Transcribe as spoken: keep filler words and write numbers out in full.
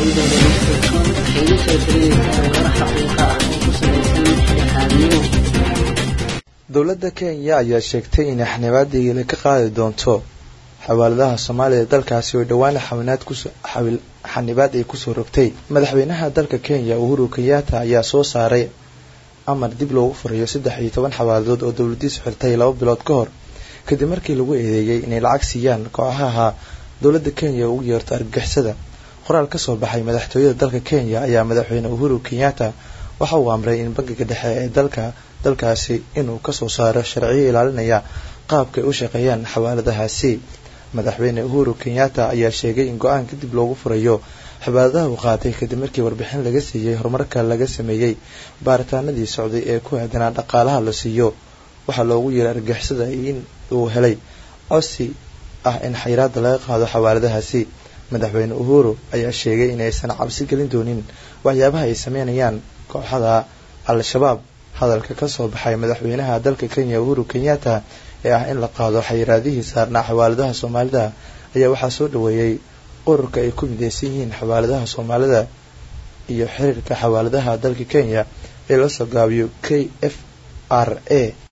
dowladda Kenya ayaa sheegtay in xanibaadii la ka qaadi doonto xawaaladaha Soomaaliya dalkaasi oo dhawaan xawanaad ku xawil xanibaad ay ku soo rogtay madaxweynaha dalka Kenya Uhuru Kenyatta ayaa soo saaray amar dib loogu furayo saddex iyo toban xawaaladood oo dowladdiisu xirtay laba bilood ka hor kadib markii lagu eedeeyay inay lacag siiyaan kooxaha dowladda Kenya ugu yeerto argagixisada qoraal ka soo baxay madaxtooyada dalka Kenya ayaa madaxweyne Uhuru Kenyatta waxa uu amray in bangiga dhexe ee dalka dalkaasi inuu ka soo saaro sharciyo ilaalinaya qaabka ay u shaqeeyaan xawaaladahaasi madaxweyne Uhuru Kenyatta ayaa sheegay in go'aanka dib loogu furayo xawaaladaha uu qaatay kadib markii warbixin laga siiyay horumarka laga sameeyay baaritaanadii socday ee ku aadanaa dhaqaalaha la siiyo waxa loogu yeeray argagixisada in uu helay codsi ah in xayiraadda laga qaado xawaaladahaasi madaxweyne Uhuru ayaa sheegay in aysan cabsi gelin doonin waxyaabaha ay sameynayaan kooxda al-shabaab hadalka ka soo baxay madaxweynaha dalka Kenya Uhuru Kenyatta ee ah in la qaado xayiraadihii saarnaa xawaaladaha Soomaalida ayaa waxaa soo dhaweeyay ururka ay ku mideysan yihiin xawaaladaha Soomaalida iyo xiriirka xawaaladaha dalka Kenya ee la soo gaabiyo K F R A